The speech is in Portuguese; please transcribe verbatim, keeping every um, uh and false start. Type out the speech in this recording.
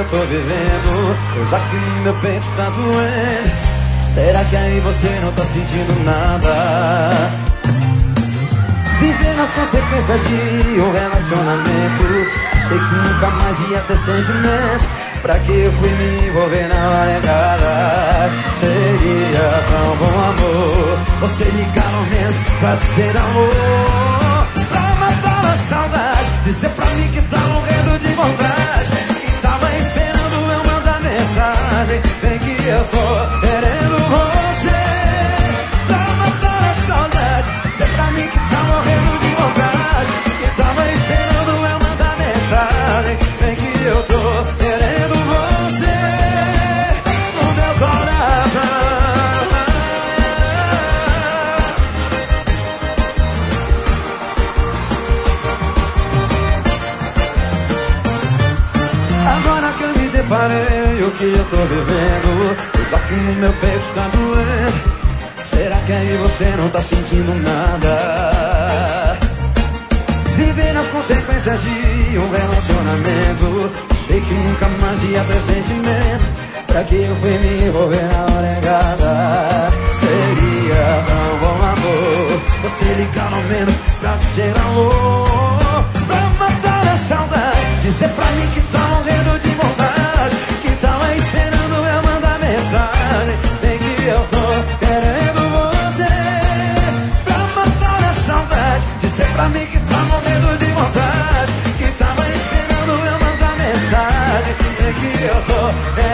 tô vivendo, pois aqui no meu peito tá doendo. Será que aí você não tá sentindo nada? Viver nas consequências de um relacionamento, achei que nunca mais ia ter sentimento. Pra que eu fui me envolver na hora errada? Seria tão bom, amor, você ligar ao menos pra dizer amor, pra matar a saudade, dizer pra mim que tá morrendo de vontade, que tava esperando eu mandar mensagem. Bem que eu tô querendo você, pra matar a saudade, dizer pra mim que tá morrendo de vontade, que tava esperando eu mandar mensagem. Bem que eu tô querendo você no meu coração. Agora que eu me deparei o que eu tô vivendo, pois aqui no meu peito tá doendo. Será que aí você não tá sentindo nada? Viver nas consequências de um relacionamento, achei que nunca mais ia ter sentimento. Pra que eu fui me envolver na hora errada? Seria tão bom, amor, você ligar ao menos pra dizer amor, pra matar a saudade, dizer pra mim que tá morrendo de vontade, que tava esperando eu mandar mensagem. Bem que eu tô querendo você, pra matar a saudade, dizer pra mim que tá morrendo de vontade, que tava esperando eu mandar mensagem. Bem que eu tô